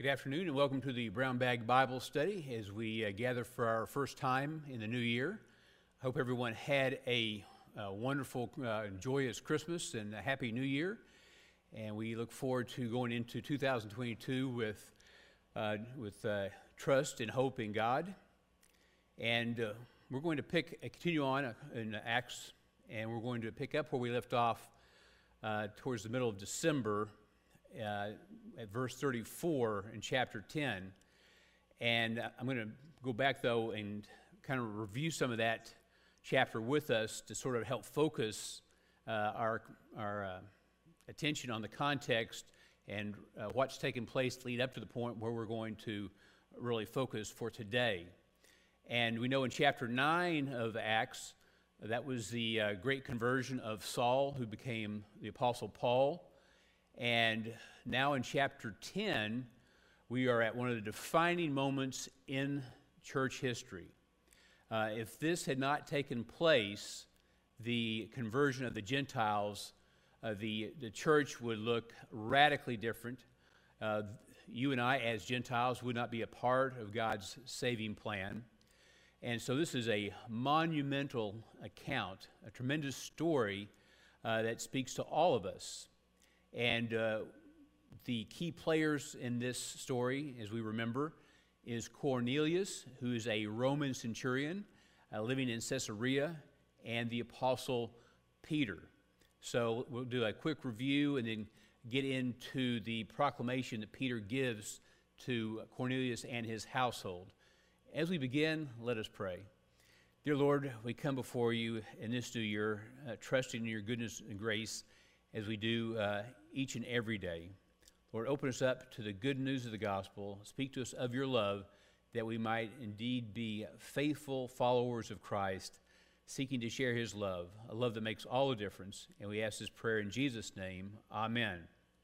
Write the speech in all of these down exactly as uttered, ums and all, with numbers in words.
Good afternoon and welcome to the Brown Bag Bible Study as we uh, gather for our first time in the new year. I hope everyone had a, a wonderful, uh, joyous Christmas and a happy new year. And we look forward to going into two thousand twenty-two with, uh, with uh, trust and hope in God. And uh, we're going to pick, uh, continue on in Acts, and we're going to pick up where we left off uh, towards the middle of December. Uh, at verse thirty-four in chapter ten. And I'm going to go back, though, and kind of review some of that chapter with us to sort of help focus uh, our, our uh, attention on the context and uh, what's taken place to lead up to the point where we're going to really focus for today. And we know in chapter nine of Acts, that was the uh, great conversion of Saul, who became the Apostle Paul. And now in chapter ten, we are at one of the defining moments in church history. Uh, if this had not taken place, the conversion of the Gentiles, uh, the, the church would look radically different. Uh, you and I, as Gentiles, would not be a part of God's saving plan. And so this is a monumental account, a tremendous story uh, that speaks to all of us. And uh, the key players in this story, as we remember, is Cornelius, who is a Roman centurion uh, living in Caesarea, and the Apostle Peter. So we'll do a quick review and then get into the proclamation that Peter gives to Cornelius and his household. As we begin, let us pray. Dear Lord, we come before you in this new year, uh, trusting in your goodness and grace as we do uh, each and every day. Lord, open us up to the good news of the gospel. Speak to us of your love, that we might indeed be faithful followers of Christ, seeking to share his love, a love that makes all the difference. And we ask this prayer in Jesus' name. Amen.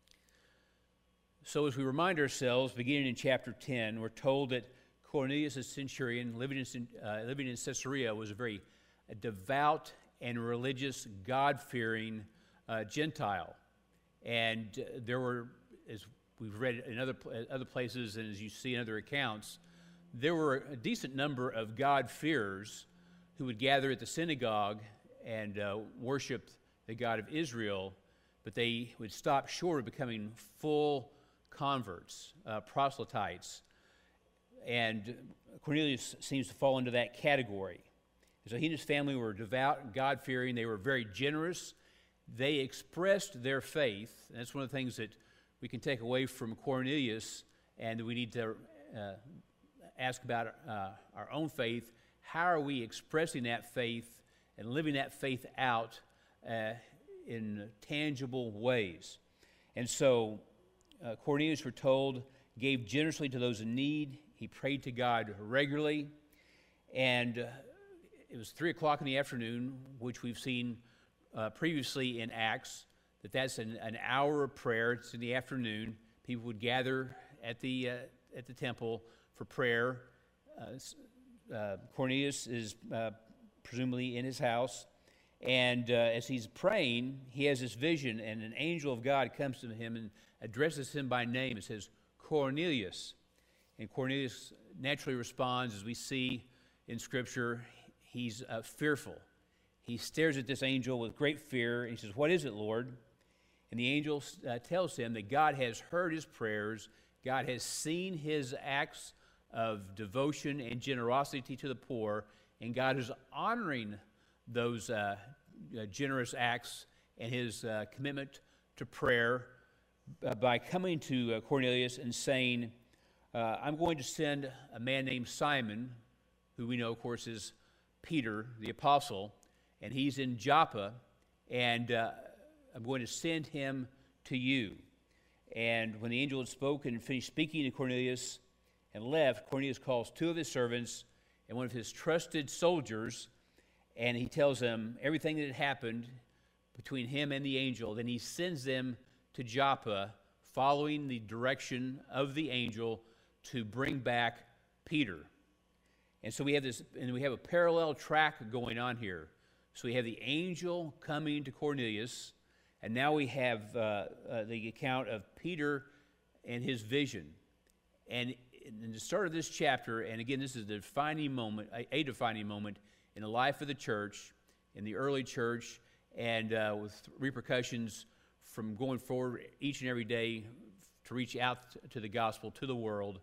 So as we remind ourselves, beginning in chapter ten, we're told that Cornelius, a centurion living in, uh, living in Caesarea, was a very devout and religious, God-fearing uh, Gentile. And uh, there were, as we've read in other other places and as you see in other accounts, there were a decent number of God-fearers who would gather at the synagogue and uh, worship the God of Israel, but they would stop short of becoming full converts, uh, proselytes. And Cornelius seems to fall into that category. So he and his family were devout, God-fearing. They were very generous. They expressed their faith, and that's one of the things that we can take away from Cornelius, and we need to uh, ask about uh, our own faith. How are we expressing that faith and living that faith out uh, in tangible ways? And so uh, Cornelius, we're told, gave generously to those in need. He prayed to God regularly, and uh, it was three o'clock in the afternoon, which we've seen Uh, previously in Acts, that that's an, an hour of prayer. It's in the afternoon. People would gather at the uh, at the temple for prayer. Uh, uh, Cornelius is uh, presumably in his house, and uh, as he's praying, he has this vision, and an angel of God comes to him and addresses him by name. It says, Cornelius. And Cornelius naturally responds, as we see in Scripture. He's uh, fearful. He stares at this angel with great fear, and he says, "What is it, Lord?" And the angel uh, tells him that God has heard his prayers, God has seen his acts of devotion and generosity to the poor, and God is honoring those uh, uh, generous acts and his uh, commitment to prayer uh, by coming to uh, Cornelius and saying, uh, I'm going to send a man named Simon, who we know, of course, is Peter, the apostle, and he's in Joppa, and uh, I'm going to send him to you. And when the angel had spoken and finished speaking to Cornelius and left, Cornelius calls two of his servants and one of his trusted soldiers, and he tells them everything that had happened between him and the angel. Then he sends them to Joppa, following the direction of the angel to bring back Peter. And so we have this, and we have a parallel track going on here. So we have the angel coming to Cornelius, and now we have uh, uh, the account of Peter and his vision. And in the start of this chapter, and again, this is the defining moment, a, a defining moment in the life of the church, in the early church, and uh, with repercussions from going forward each and every day to reach out to the gospel, to the world.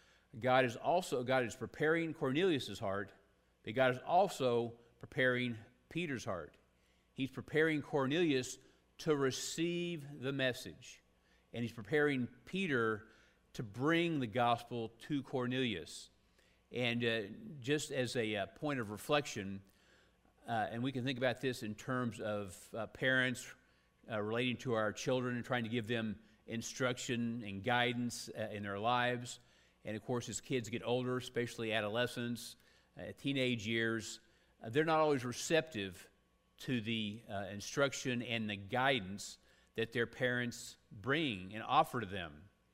God is also, God is preparing Cornelius' heart, but God is also preparing Peter's heart. He's preparing Cornelius to receive the message, and he's preparing Peter to bring the gospel to Cornelius. And uh, just as a uh, point of reflection, uh, and we can think about this in terms of uh, parents uh, relating to our children and trying to give them instruction and guidance uh, in their lives. And of course, as kids get older, especially adolescents, uh, teenage years, uh, they're not always receptive to the uh, instruction and the guidance that their parents bring and offer to them.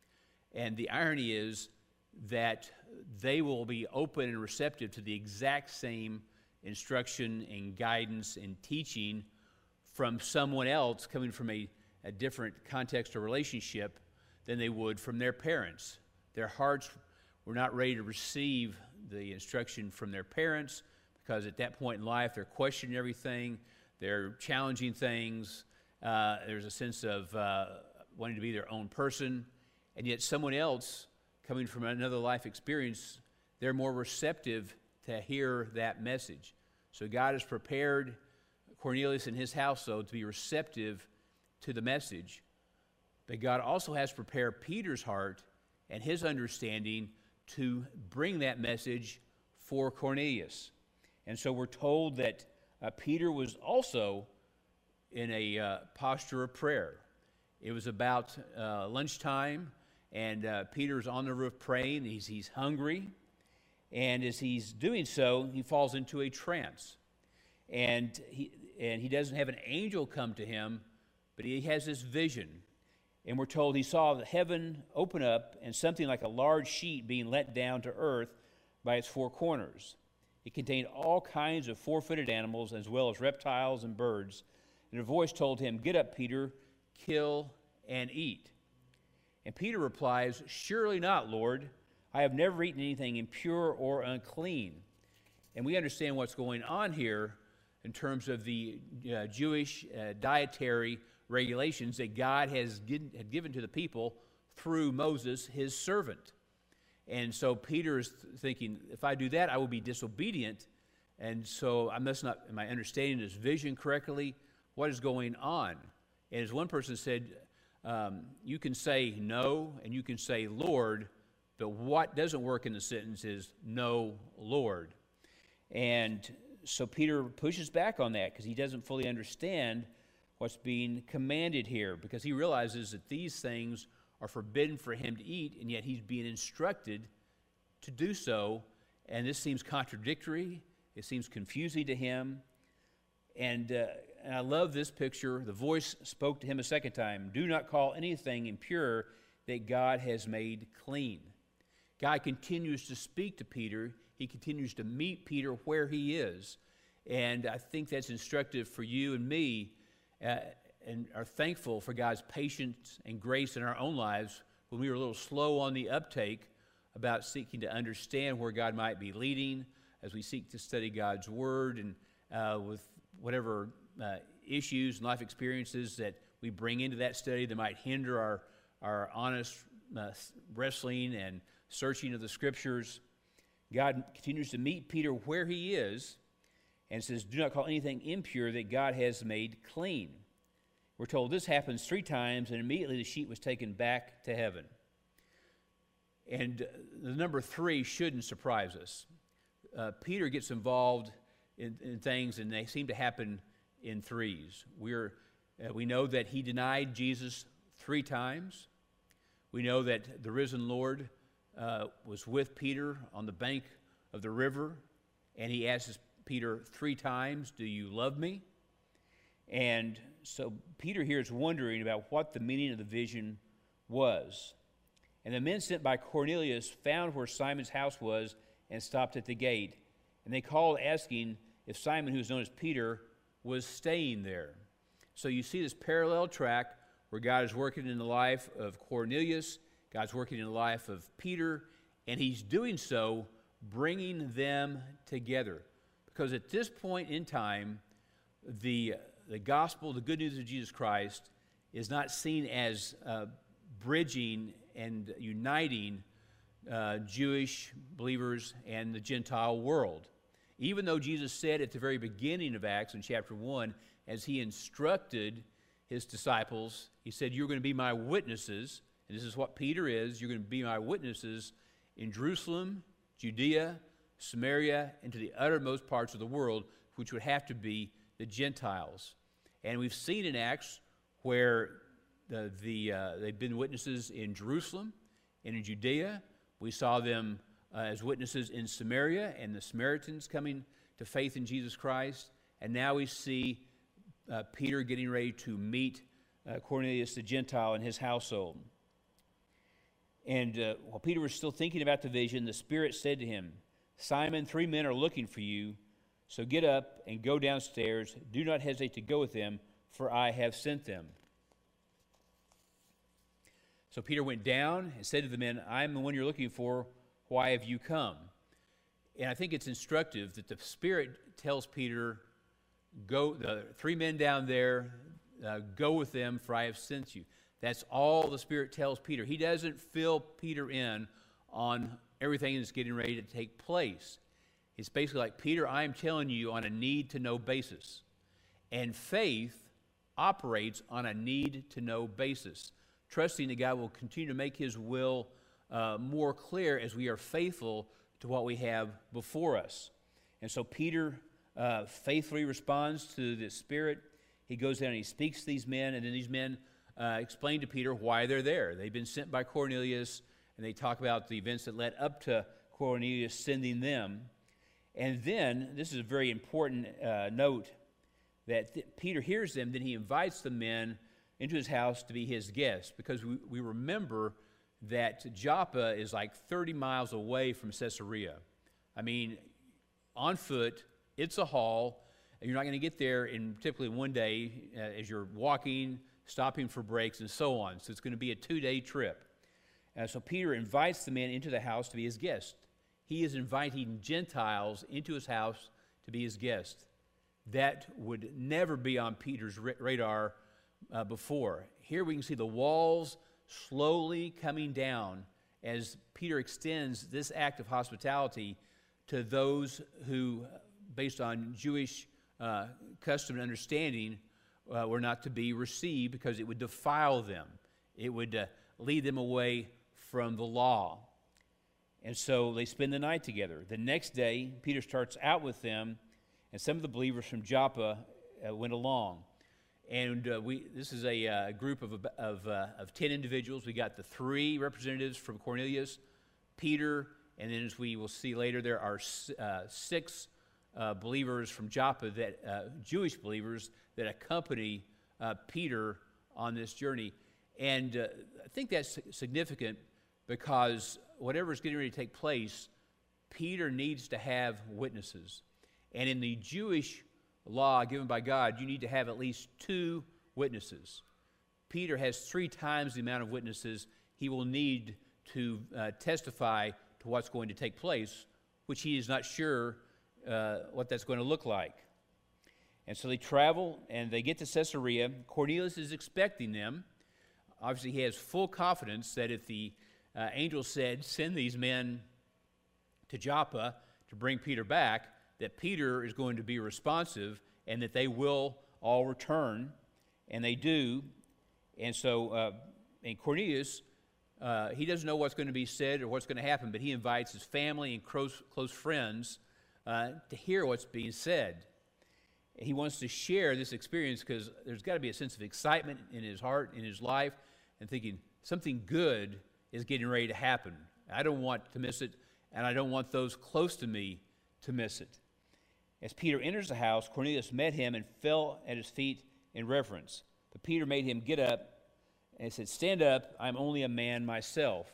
And the irony is that they will be open and receptive to the exact same instruction and guidance and teaching from someone else coming from a, a different context or relationship than they would from their parents. Their hearts were not ready to receive the instruction from their parents because at that point in life they're questioning everything, they're challenging things, uh, there's a sense of uh, wanting to be their own person, and yet someone else coming from another life experience, they're more receptive to hear that message. So God has prepared Cornelius and his household to be receptive to the message, but God also has prepared Peter's heart and his understanding to bring that message for Cornelius. And so we're told that uh, Peter was also in a uh, posture of prayer. It was about uh, lunchtime, and uh, Peter's on the roof praying. He's, he's hungry, and as he's doing so, he falls into a trance. And he, and he doesn't have an angel come to him, but he has this vision. And we're told he saw the heaven open up and something like a large sheet being let down to earth by its four corners. It contained all kinds of four-footed animals as well as reptiles and birds. And a voice told him, "Get up, Peter, kill and eat." And Peter replies, "Surely not, Lord. I have never eaten anything impure or unclean." And we understand what's going on here in terms of the uh, Jewish uh, dietary regulations that God has given, had given to the people through Moses, his servant. And so Peter is thinking, if I do that, I will be disobedient. And so I must not, am I understanding this vision correctly? What is going on? And as one person said, um, you can say no and you can say Lord, but what doesn't work in the sentence is no Lord. And so Peter pushes back on that because he doesn't fully understand what's being commanded here, because he realizes that these things are forbidden for him to eat, and yet he's being instructed to do so. And this seems contradictory. It seems confusing to him. And, uh, and I love this picture. The voice spoke to him a second time. "Do not call anything impure that God has made clean." God continues to speak to Peter. He continues to meet Peter where he is. And I think that's instructive for you and me, uh, and are thankful for God's patience and grace in our own lives when we were a little slow on the uptake about seeking to understand where God might be leading as we seek to study God's Word, and uh, with whatever uh, issues and life experiences that we bring into that study that might hinder our, our honest uh, wrestling and searching of the Scriptures. God continues to meet Peter where he is and says, "Do not call anything impure that God has made clean." We're told this happens three times, and immediately the sheet was taken back to heaven. And uh, the number three shouldn't surprise us. Uh, Peter gets involved in, in things, and they seem to happen in threes. We're, uh, we know that he denied Jesus three times. We know that the risen Lord uh, was with Peter on the bank of the river, and he asks Peter three times, "Do you love me?" And so Peter here is wondering about what the meaning of the vision was. And the men sent by Cornelius found where Simon's house was and stopped at the gate. And they called, asking if Simon, who is known as Peter, was staying there. So you see this parallel track where God is working in the life of Cornelius. God's working in the life of Peter, and he's doing so bringing them together. Because at this point in time, the, the gospel, the good news of Jesus Christ, is not seen as uh, bridging and uniting uh, Jewish believers and the Gentile world. Even though Jesus said at the very beginning of Acts in chapter one, as he instructed his disciples, he said, "You're going to be my witnesses," and this is what Peter is, "you're going to be my witnesses in Jerusalem, Judea, Samaria, and to the uttermost parts of the world," which would have to be the Gentiles. And we've seen in Acts where the, the, uh, they've been witnesses in Jerusalem and in Judea. We saw them uh, as witnesses in Samaria, and the Samaritans coming to faith in Jesus Christ. And now we see uh, Peter getting ready to meet uh, Cornelius the Gentile and his household. And uh, while Peter was still thinking about the vision, the Spirit said to him, "Simon, three men are looking for you, so get up and go downstairs. Do not hesitate to go with them, for I have sent them." So Peter went down and said to the men, "I am the one you're looking for. Why have you come?" And I think it's instructive that the Spirit tells Peter, "Go, the three men down there, uh, go with them, for I have sent you." That's all the Spirit tells Peter. He doesn't fill Peter in on everything that's getting ready to take place. It's basically like, "Peter, I am telling you on a need-to-know basis." And faith operates on a need-to-know basis, trusting that God will continue to make his will uh, more clear as we are faithful to what we have before us. And so Peter uh, faithfully responds to the Spirit. He goes down and he speaks to these men, and then these men uh, explain to Peter why they're there. They've been sent by Cornelius, and they talk about the events that led up to Cornelius sending them. And then, this is a very important uh, note, that th- Peter hears them, then he invites the men into his house to be his guests, because we, we remember that Joppa is like thirty miles away from Caesarea. I mean, on foot, it's a haul, and you're not going to get there in typically one day uh, as you're walking, stopping for breaks, and so on. So it's going to be a two-day trip. Uh, so Peter invites the men into the house to be his guest. He is inviting Gentiles into his house to be his guest. That would never be on Peter's ra- radar uh, before. Here we can see the walls slowly coming down as Peter extends this act of hospitality to those who, based on Jewish uh, custom and understanding, uh, were not to be received because it would defile them. It would uh, lead them away from the law. And so they spend the night together. The next day, Peter starts out with them, and some of the believers from Joppa uh, went along. And uh, we this is a uh, group of of, uh, of ten individuals. We got the three representatives from Cornelius, Peter, and then as we will see later, there are uh, six uh, believers from Joppa, that uh, Jewish believers that accompany uh, Peter on this journey. And uh, I think that's significant because whatever is getting ready to take place, Peter needs to have witnesses. And in the Jewish law given by God, you need to have at least two witnesses. Peter has three times the amount of witnesses he will need to uh, testify to what's going to take place, which he is not sure uh, what that's going to look like. And so they travel, and they get to Caesarea. Cornelius is expecting them. Obviously, he has full confidence that if the uh, angel said, "Send these men to Joppa to bring Peter back," that Peter is going to be responsive and that they will all return, and they do. And so, uh, and Cornelius, uh, he doesn't know what's going to be said or what's going to happen, but he invites his family and close, close friends uh, to hear what's being said. He wants to share this experience because there's got to be a sense of excitement in his heart, in his life, and thinking something good is getting ready to happen. I don't want to miss it, and I don't want those close to me to miss it. As Peter enters the house, Cornelius met him and fell at his feet in reverence. But Peter made him get up and said, "Stand up, I'm only a man myself."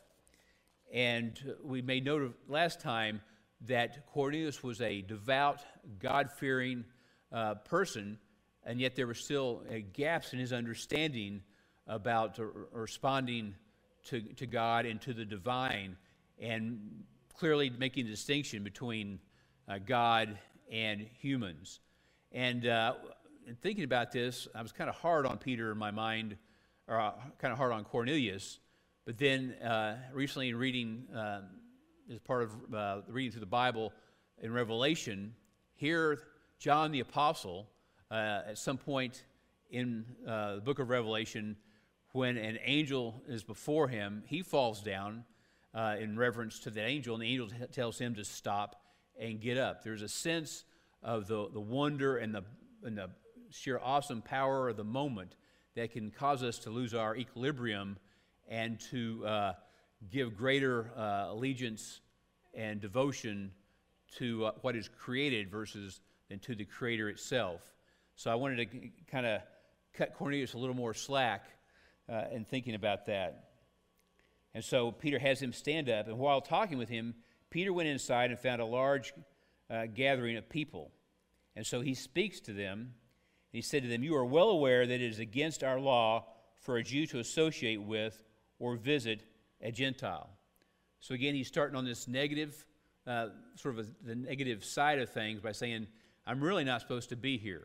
And we made note of last time that Cornelius was a devout, God-fearing uh, person, and yet there were still uh, gaps in his understanding about uh, responding to, to God and to the divine, and clearly making the distinction between uh, God and humans. And uh, in thinking about this, I was kind of hard on Peter in my mind, or uh, kind of hard on Cornelius. But then uh, recently in reading, uh, as part of uh, reading through the Bible in Revelation, here John the Apostle, uh, at some point in uh, the book of Revelation, when an angel is before him, he falls down uh, in reverence to the angel, and the angel t- tells him to stop and get up. There's a sense of the, the wonder and the, and the sheer awesome power of the moment that can cause us to lose our equilibrium and to uh, give greater uh, allegiance and devotion to uh, what is created versus than to the Creator itself. So I wanted to kind of cut Cornelius a little more slack uh, in thinking about that. And so Peter has him stand up, and while talking with him, Peter went inside and found a large uh, gathering of people. And so he speaks to them, and he said to them, "You are well aware that it is against our law for a Jew to associate with or visit a Gentile." So again, he's starting on this negative, uh, sort of a, the negative side of things by saying, I'm really not supposed to be here.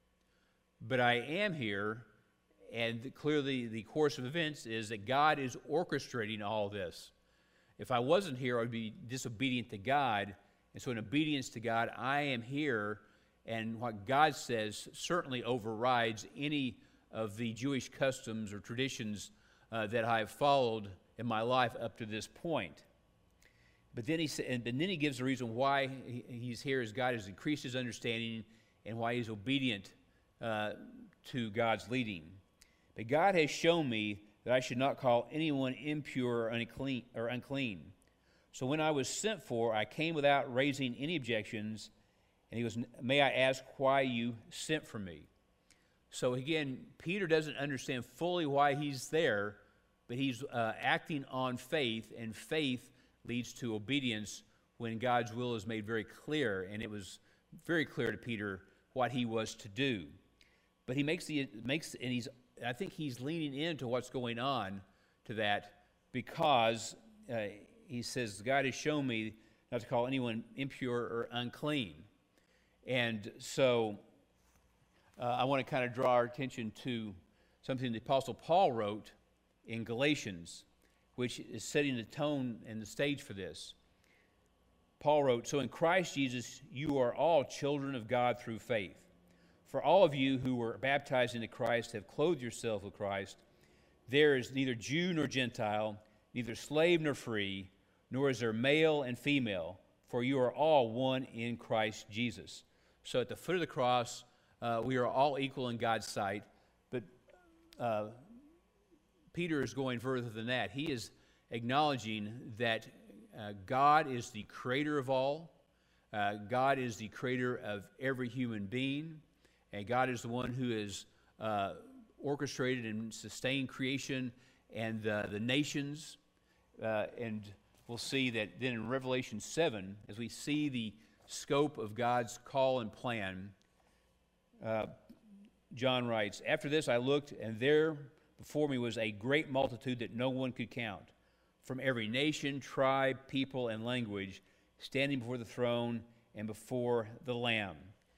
But I am here, and clearly the course of events is that God is orchestrating all this. If I wasn't here, I would be disobedient to God. And so in obedience to God, I am here, and what God says certainly overrides any of the Jewish customs or traditions uh, that I've followed in my life up to this point. But then he and then he gives the reason why he's here is God has increased his understanding and why he's obedient uh, to God's leading. But God has shown me that I should not call anyone impure or unclean, or unclean. So when I was sent for, I came without raising any objections. And he goes, "May I ask why you sent for me?" So again, Peter doesn't understand fully why he's there, but he's uh, acting on faith, and faith leads to obedience when God's will is made very clear, and it was very clear to Peter what he was to do. But he makes the makes, and he's I think he's leaning into what's going on to that because uh, he says, "God has shown me not to call anyone impure or unclean." And so uh, I want to kind of draw our attention to something the Apostle Paul wrote in Galatians, which is setting the tone and the stage for this. Paul wrote, "So in Christ Jesus you are all children of God through faith. For all of you who were baptized into Christ have clothed yourself with Christ. There is neither Jew nor Gentile, neither slave nor free, nor is there male and female, for you are all one in Christ Jesus." So at the foot of the cross, uh, we are all equal in God's sight, but uh, Peter is going further than that. He is acknowledging that uh, God is the creator of all. Uh, God is the creator of every human being. And God is the one who has uh, orchestrated and sustained creation and uh, the nations. Uh, and we'll see that then in Revelation seven, as we see the scope of God's call and plan, uh, John writes, "After this I looked, and there before me was a great multitude that no one could count, from every nation, tribe, people, and language, standing before the throne and before the Lamb."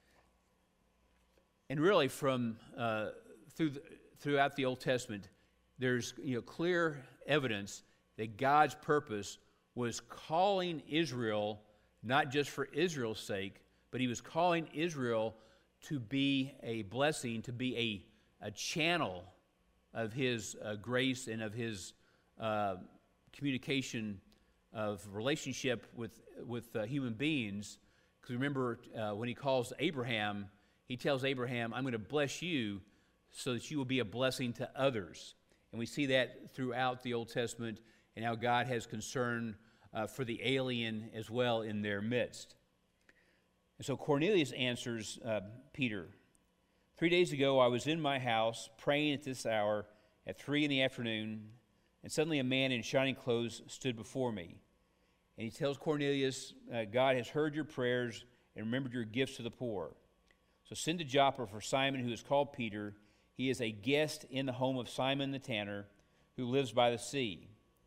And really, from uh, through the, throughout the Old Testament, there's you know clear evidence that God's purpose was calling Israel, not just for Israel's sake, but he was calling Israel to be a blessing, to be a, a channel of his uh, grace and of his uh, communication of relationship with, with uh, human beings. Because remember, uh, when he calls Abraham, he tells Abraham, "I'm going to bless you so that you will be a blessing to others." And we see that throughout the Old Testament and how God has concern uh, for the alien as well in their midst. And so Cornelius answers uh, Peter, "Three days ago I was in my house praying at this hour at three in the afternoon, and suddenly a man in shining clothes stood before me." And he tells Cornelius, uh, "God has heard your prayers and remembered your gifts to the poor. So send to Joppa for Simon, who is called Peter. He is a guest in the home of Simon the tanner, who lives by the sea.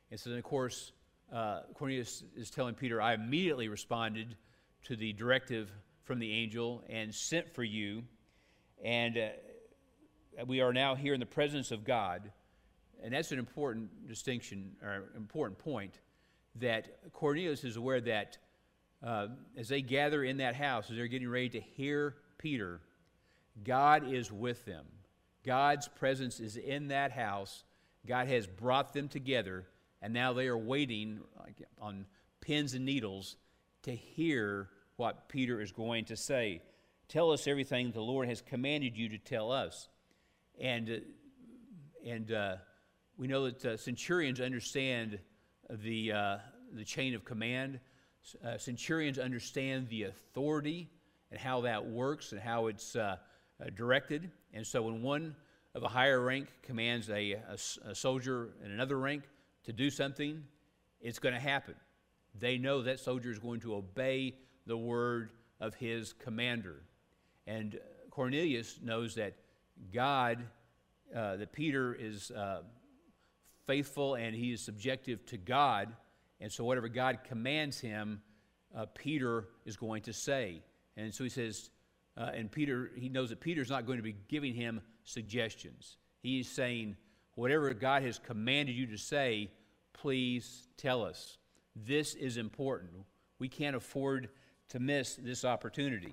And so then, of course, uh, Cornelius is telling Peter, I immediately responded to the directive from the angel and sent for you. And uh, we are now here in the presence of God. And that's an important distinction, or important point, that Cornelius is aware that uh, as they gather in that house, as they're getting ready to hear Peter, God is with them. God's presence is in that house. God has brought them together, and now they are waiting like, on pins and needles to hear what Peter is going to say. Tell us everything the Lord has commanded you to tell us. And, uh, and uh, we know that uh, centurions understand the, uh, the chain of command. Uh, centurions understand the authority and how that works and how it's uh, uh, directed. And so when one of a higher rank commands a, a, a soldier in another rank to do something, it's going to happen. They know that soldier is going to obey the word of his commander. And Cornelius knows that God, uh, that Peter is uh, faithful and he is subjective to God, and so whatever God commands him, uh, Peter is going to say. And so he says, uh, and Peter, he knows that Peter's not going to be giving him suggestions. He's saying, whatever God has commanded you to say, please tell us. This is important. We can't afford to miss this opportunity.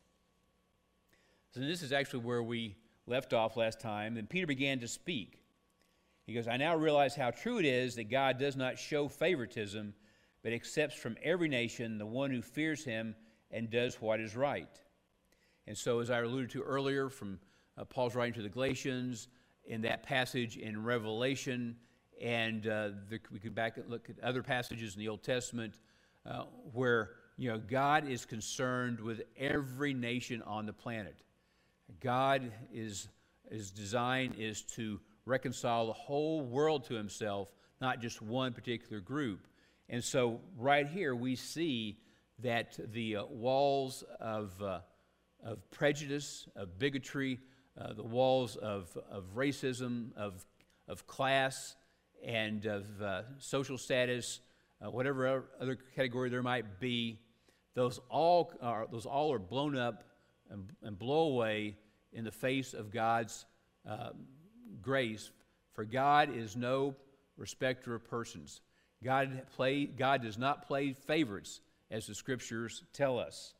So this is actually where we left off last time. And Peter began to speak. He goes, I now realize how true it is that God does not show favoritism, but accepts from every nation the one who fears him and does what is right. And so, as I alluded to earlier from uh, Paul's writing to the Galatians, in that passage in Revelation, and uh, the, we could back and look at other passages in the Old Testament uh, where you know God is concerned with every nation on the planet. God is his design is to reconcile the whole world to himself, not just one particular group. And so, right here we see that the uh, walls of uh, of prejudice, of bigotry, uh, the walls of, of racism, of, of class, and of uh, social status, uh, whatever other category there might be, those all are, those all are blown up and, and blow away in the face of God's uh, grace. For God is no respecter of persons. God, play, God does not play favorites, as the Scriptures tell us.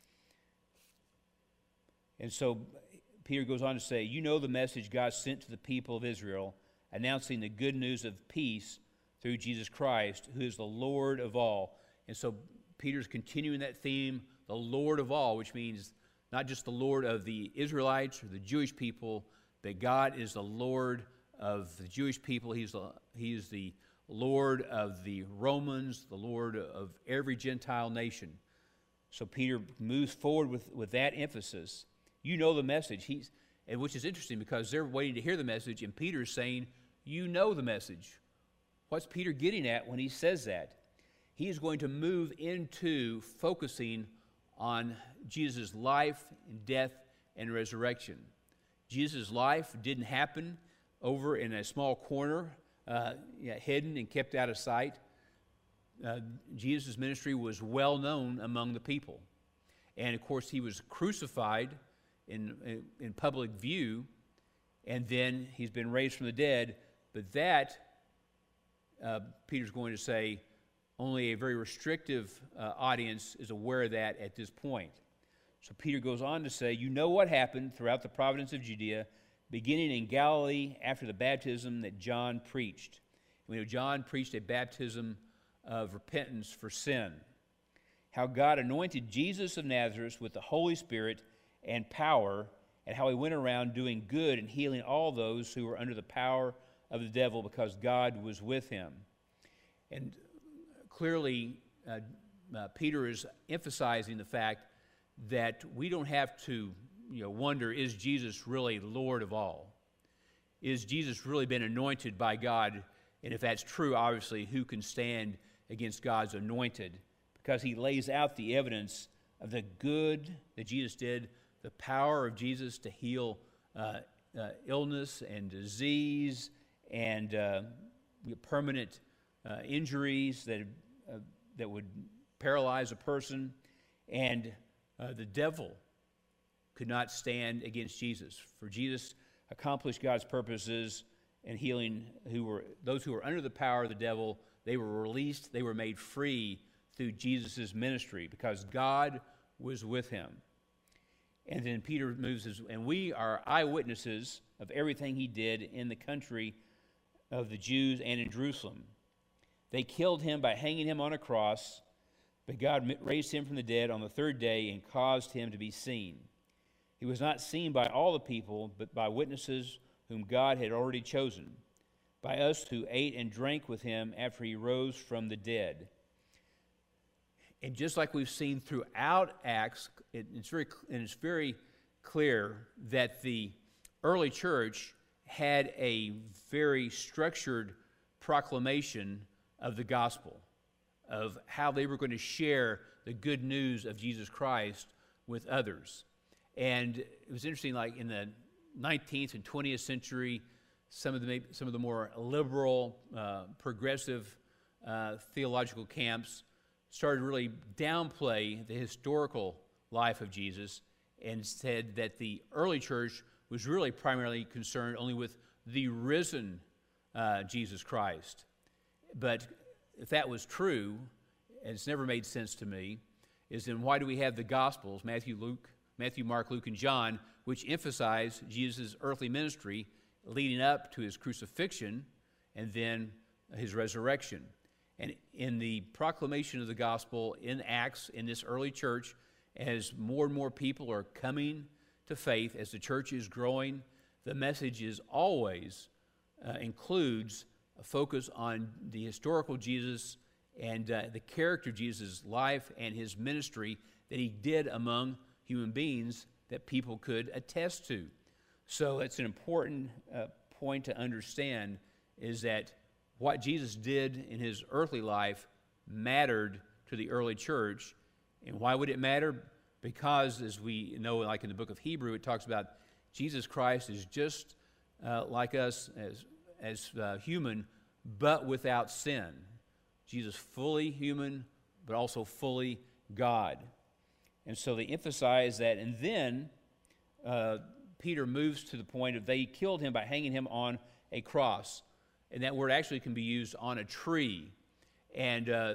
And so Peter goes on to say, you know the message God sent to the people of Israel, announcing the good news of peace through Jesus Christ, who is the Lord of all. And so Peter's continuing that theme, the Lord of all, which means not just the Lord of the Israelites or the Jewish people, but God is the Lord of the Jewish people. He's the, he is the Lord of the Romans, the Lord of every Gentile nation. So Peter moves forward with, with that emphasis. You know the message, He's, and which is interesting because they're waiting to hear the message, and Peter's saying, you know the message. What's Peter getting at when he says that? He is going to move into focusing on Jesus' life, and death, and resurrection. Jesus' life didn't happen over in a small corner, uh, yeah, hidden and kept out of sight. Uh, Jesus' ministry was well known among the people. And of course, he was crucified in, in, in public view, and then he's been raised from the dead. But that, uh, Peter's going to say, only a very restrictive uh, audience is aware of that at this point. So Peter goes on to say, you know what happened throughout the province of Judea, beginning in Galilee after the baptism that John preached. We know John preached a baptism of repentance for sin. How God anointed Jesus of Nazareth with the Holy Spirit and power, and how he went around doing good and healing all those who were under the power of the devil, because God was with him. And clearly, uh, uh, Peter is emphasizing the fact that we don't have to you know, wonder, is Jesus really Lord of all? Is Jesus really been anointed by God? And if that's true, obviously, who can stand against God's anointed? Because he lays out the evidence of the good that Jesus did, the power of Jesus to heal uh, uh, illness and disease and uh, permanent uh, injuries that, uh, that would paralyze a person, and uh, the devil could not stand against Jesus. For Jesus accomplished God's purposes in healing who were those who were under the power of the devil. They were released, they were made free through Jesus' ministry because God was with him. And then Peter moves, his, and we are eyewitnesses of everything he did in the country of the Jews and in Jerusalem. They killed him by hanging him on a cross, but God raised him from the dead on the third day and caused him to be seen. He was not seen by all the people, but by witnesses whom God had already chosen, by us who ate and drank with him after he rose from the dead. And just like we've seen throughout Acts, it, it's very and it's very clear that the early church had a very structured proclamation of the gospel, of how they were going to share the good news of Jesus Christ with others. And it was interesting, like in the nineteenth and twentieth century, some of the some of the more liberal, uh, progressive uh, theological camps started to really downplay the historical life of Jesus and said that the early church was really primarily concerned only with the risen uh, Jesus Christ. But if that was true, and it's never made sense to me, is then why do we have the Gospels, Matthew, Luke, Matthew, Mark, Luke, and John, which emphasize Jesus' earthly ministry leading up to his crucifixion and then his resurrection? And in the proclamation of the gospel in Acts, in this early church, as more and more people are coming to faith, as the church is growing, the message is always uh, includes a focus on the historical Jesus and uh, the character of Jesus' life and his ministry that he did among human beings that people could attest to. So it's an important uh, point to understand, is that what Jesus did in his earthly life mattered to the early church. And why would it matter? Because, as we know, like in the book of Hebrew, it talks about Jesus Christ is just uh, like us as, as uh, human, but without sin. Jesus fully human, but also fully God. And so they emphasize that. And then uh, Peter moves to the point of they killed him by hanging him on a cross. And that word actually can be used on a tree. And uh,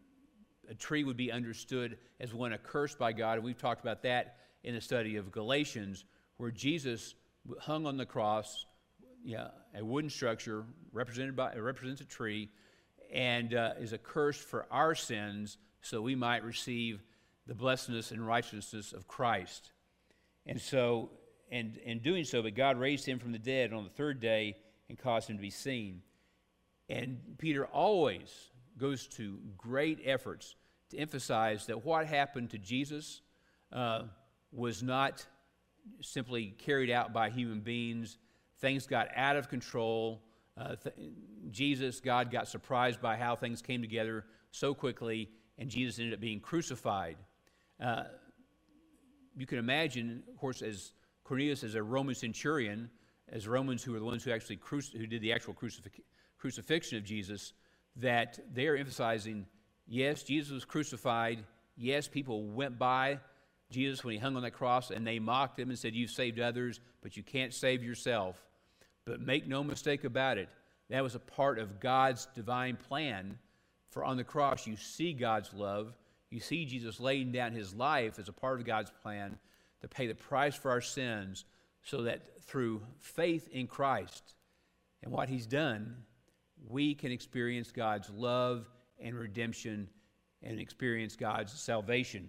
a tree would be understood as one accursed by God. And we've talked about that in the study of Galatians, where Jesus hung on the cross, yeah, a wooden structure represented by represents a tree, and uh, is accursed for our sins, so we might receive the blessedness and righteousness of Christ. And so, and in doing so, but God raised him from the dead on the third day and caused him to be seen. And Peter always goes to great efforts to emphasize that what happened to Jesus uh, was not simply carried out by human beings. Things got out of control. Uh, th- Jesus, God, got surprised by how things came together so quickly, and Jesus ended up being crucified. Uh, you can imagine, of course, as Cornelius, as a Roman centurion, as Romans who were the ones who actually cruci- who did the actual crucif- crucifixion of Jesus, that they are emphasizing, yes, Jesus was crucified. Yes, people went by Jesus when he hung on that cross, and they mocked him and said, "You've saved others, but you can't save yourself." But make no mistake about it, that was a part of God's divine plan. For on the cross, you see God's love. You see Jesus laying down his life as a part of God's plan to pay the price for our sins, so that through faith in Christ and what he's done, we can experience God's love and redemption and experience God's salvation.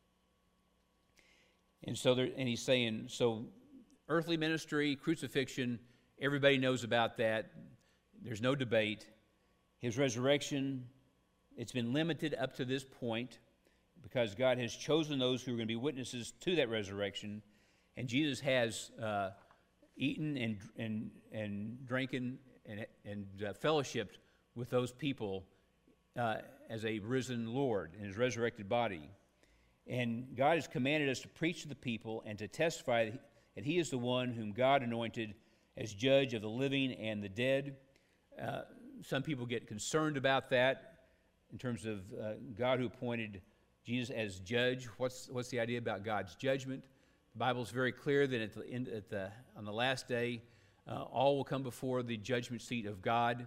And so, there, and he's saying, so earthly ministry, crucifixion, everybody knows about that. There's no debate. His resurrection, it's been limited up to this point because God has chosen those who are going to be witnesses to that resurrection. And Jesus has uh, eaten and and and drinking and and uh, fellowshipped with those people uh, as a risen Lord in his resurrected body. And God has commanded us to preach to the people and to testify that he is the one whom God anointed as judge of the living and the dead. Uh, some people get concerned about that in terms of uh, God who appointed Jesus as judge. What's what's the idea about God's judgment? The Bible is very clear that at the end, at the on the last day, uh, all will come before the judgment seat of God.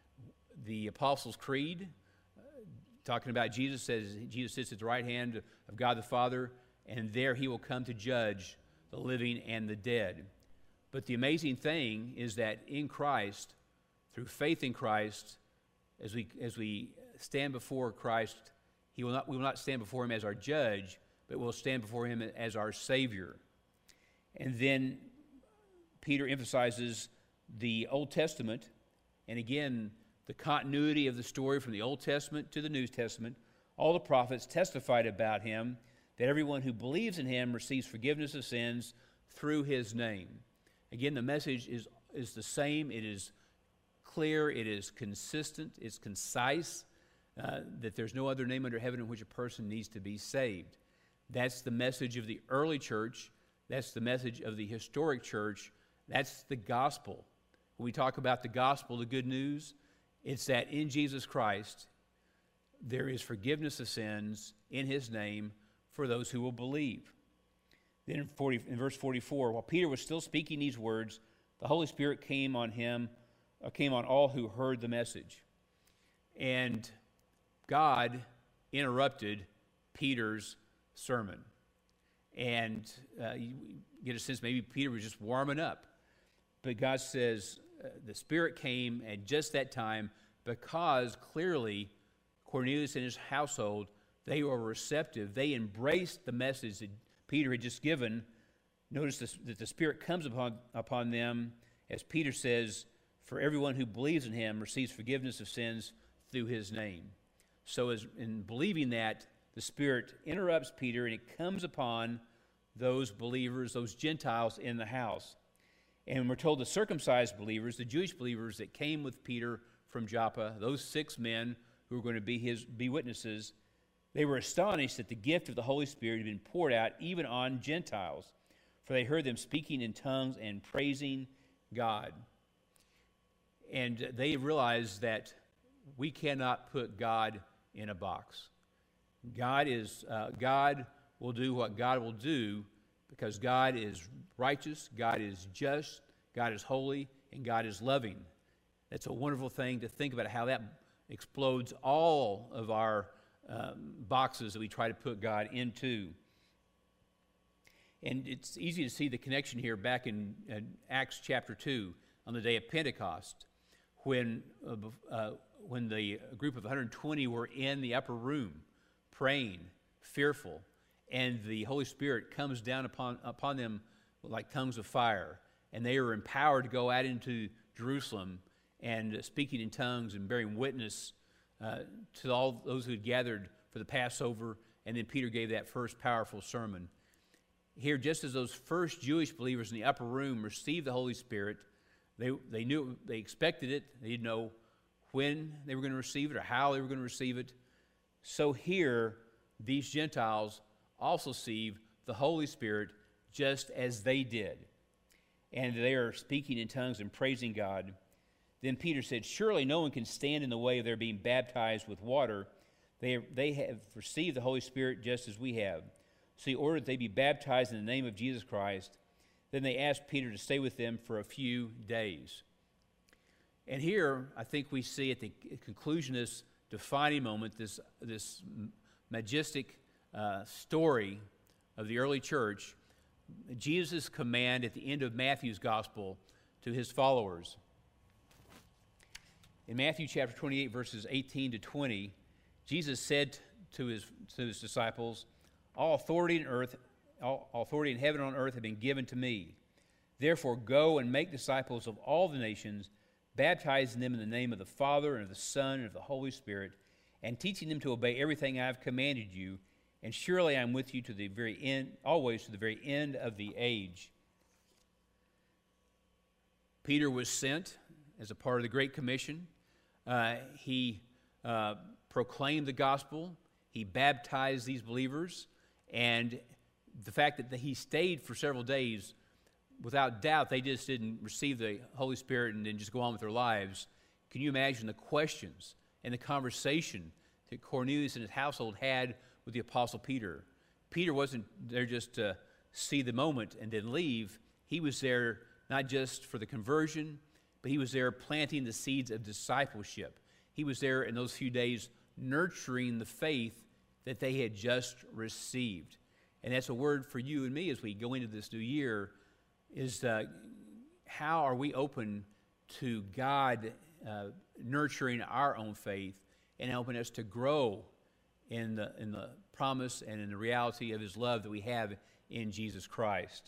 The Apostles' Creed, uh, talking about Jesus, says Jesus sits at the right hand of God the Father, and there he will come to judge the living and the dead. But the amazing thing is that in Christ, through faith in Christ, as we as we stand before Christ, he will not we will not stand before him as our judge, but we'll stand before him as our Savior. And then Peter emphasizes the Old Testament, and again, the continuity of the story from the Old Testament to the New Testament. All the prophets testified about him, that everyone who believes in him receives forgiveness of sins through his name. Again, the message is, is the same. It is clear. It is consistent. It's concise, uh, that there's no other name under heaven in which a person needs to be saved. That's the message of the early church. That's the message of the historic church. That's the gospel. When we talk about the gospel, the good news, it's that in Jesus Christ, there is forgiveness of sins in his name for those who will believe. Then in, forty, in verse forty-four, while Peter was still speaking these words, the Holy Spirit came on him, uh, came on all who heard the message. And God interrupted Peter's sermon. And uh, you get a sense maybe Peter was just warming up. But God says uh, the Spirit came at just that time because clearly Cornelius and his household, they were receptive. They embraced the message that Peter had just given. Notice this, that the Spirit comes upon, upon them, as Peter says, for everyone who believes in him receives forgiveness of sins through his name. So as in believing that, the Spirit interrupts Peter, and it comes upon those believers, those Gentiles in the house. And we're told the circumcised believers, the Jewish believers that came with Peter from Joppa, those six men who were going to be his be witnesses, they were astonished that the gift of the Holy Spirit had been poured out even on Gentiles, for they heard them speaking in tongues and praising God. And they realized that we cannot put God in a box. God is uh, God will do what God will do because God is righteous, God is just, God is holy, and God is loving. That's a wonderful thing to think about, how that explodes all of our um, boxes that we try to put God into. And it's easy to see the connection here back in, in Acts chapter two on the day of Pentecost, when uh, uh, when the group of one hundred twenty were in the upper room praying, fearful, and the Holy Spirit comes down upon upon them like tongues of fire, and they are empowered to go out into Jerusalem and uh, speaking in tongues and bearing witness uh, to all those who had gathered for the Passover, and then Peter gave that first powerful sermon. Here, just as those first Jewish believers in the upper room received the Holy Spirit, they, they knew, they expected it, they didn't know when they were going to receive it or how they were going to receive it. So here, these Gentiles also receive the Holy Spirit just as they did. And they are speaking in tongues and praising God. Then Peter said, surely no one can stand in the way of their being baptized with water. They, they have received the Holy Spirit just as we have. So he ordered that they be baptized in the name of Jesus Christ. Then they asked Peter to stay with them for a few days. And here, I think we see at the conclusion of this defining moment, this, this majestic uh, story of the early church, Jesus' command at the end of Matthew's gospel to his followers. In Matthew chapter twenty-eight, verses eighteen to twenty, Jesus said to his, to his disciples, all authority in earth, all authority in heaven and on earth have been given to me. Therefore, go and make disciples of all the nations, baptizing them in the name of the Father and of the Son and of the Holy Spirit, and teaching them to obey everything I have commanded you. And surely I am with you to the very end, always to the very end of the age. Peter was sent as a part of the Great Commission. Uh, he uh, proclaimed the gospel. He baptized these believers. And the fact that he stayed for several days, without doubt, they just didn't receive the Holy Spirit and then just go on with their lives, Can you imagine the questions and the conversation that Cornelius and his household had with the Apostle Peter? Peter wasn't there just to see the moment and then leave. He was there not just for the conversion, but he was there planting the seeds of discipleship. He was there in those few days nurturing the faith that they had just received. And that's a word for you and me as we go into this new year, is uh, how are we open to God uh, nurturing our own faith and helping us to grow in the, in the promise and in the reality of his love that we have in Jesus Christ.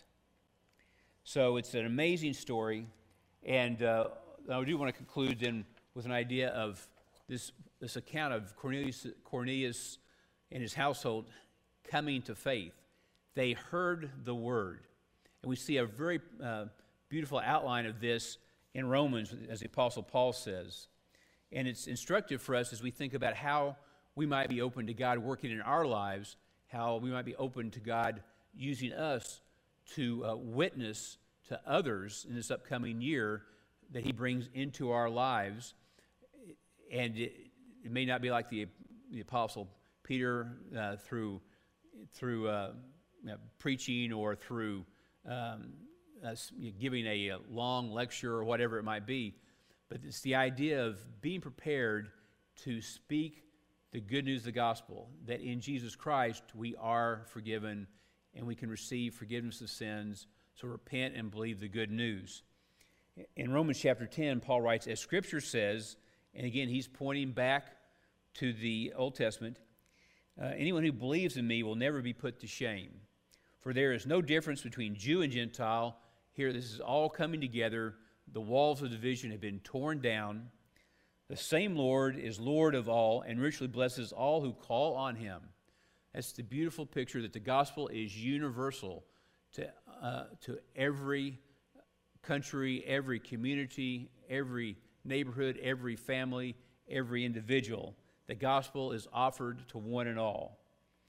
So it's an amazing story, and uh, I do want to conclude then with an idea of this, this account of Cornelius, Cornelius and his household coming to faith. They heard the word, and we see a very uh, beautiful outline of this in Romans, as the Apostle Paul says. And it's instructive for us as we think about how we might be open to God working in our lives, how we might be open to God using us to uh, witness to others in this upcoming year that he brings into our lives. And it, it may not be like the, the Apostle Peter uh, through, through uh, you know, preaching or through um, uh, giving a, a long lecture or whatever it might be, but it's the idea of being prepared to speak the good news of the gospel, that in Jesus Christ we are forgiven and we can receive forgiveness of sins, so repent and believe the good news. In Romans chapter ten, Paul writes, as Scripture says, and again he's pointing back to the Old Testament, uh, anyone who believes in me will never be put to shame. For there is no difference between Jew and Gentile. Here this is all coming together. The walls of division have been torn down. The same Lord is Lord of all and richly blesses all who call on him. That's the beautiful picture that the gospel is universal to, uh, to every country, every community, every neighborhood, every family, every individual. The gospel is offered to one and all.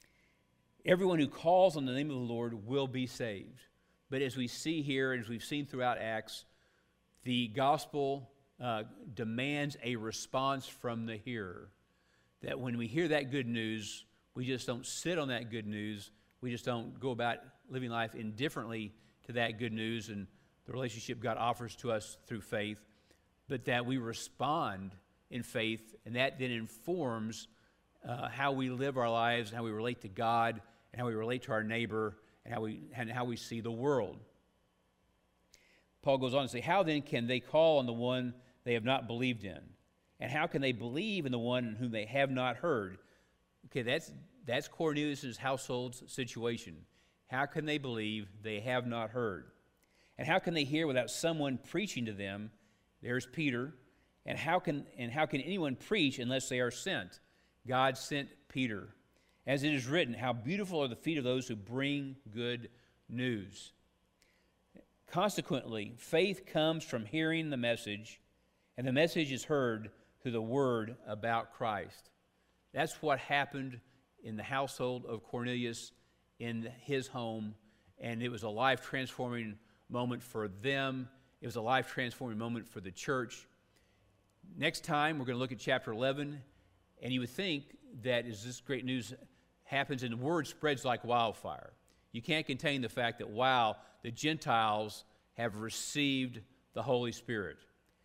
Everyone who calls on the name of the Lord will be saved. But as we see here, and as we've seen throughout Acts, the gospel uh, demands a response from the hearer. That when we hear that good news, we just don't sit on that good news. We just don't go about living life indifferently to that good news and the relationship God offers to us through faith, but that we respond in faith, and that then informs uh, how we live our lives, and how we relate to God, and how we relate to our neighbor, and how we, and how we see the world. Paul goes on to say, how then can they call on the one they have not believed in? And how can they believe in the one in whom they have not heard? Okay, that's, that's Cornelius' household's situation. How can they believe they have not heard? And how can they hear without someone preaching to them? There's Peter. And how can, and how can anyone preach unless they are sent? God sent Peter. As it is written, how beautiful are the feet of those who bring good news. Consequently, faith comes from hearing the message, and the message is heard through the word about Christ. That's what happened in the household of Cornelius in his home, and it was a life-transforming moment for them. It was a life-transforming moment for the church. Next time, we're going to look at chapter eleven, and you would think that as this great news happens and the word spreads like wildfire, you can't contain the fact that, wow, the Gentiles have received the Holy Spirit.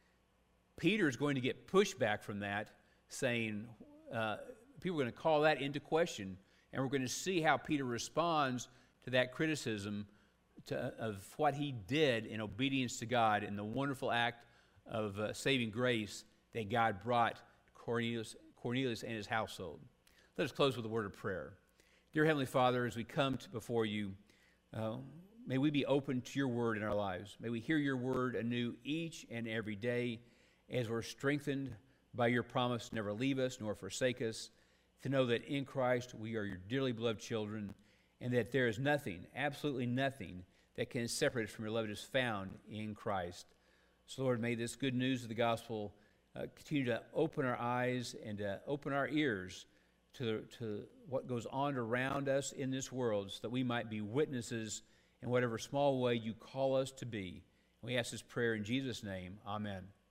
Peter is going to get pushback from that, saying, uh, people are going to call that into question, and we're going to see how Peter responds to that criticism to, of what he did in obedience to God and the wonderful act of uh, saving grace that God brought Cornelius, Cornelius and his household. Let us close with a word of prayer. Dear Heavenly Father, as we come to before you, uh, may we be open to your word in our lives. May we hear your word anew each and every day as we're strengthened by your promise to never leave us nor forsake us, to know that in Christ we are your dearly beloved children, and that there is nothing, absolutely nothing, that can separate us from your love that is found in Christ. So, Lord, may this good news of the gospel uh, continue to open our eyes and to open our ears to, to what goes on around us in this world, so that we might be witnesses in whatever small way you call us to be. And we ask this prayer in Jesus' name. Amen.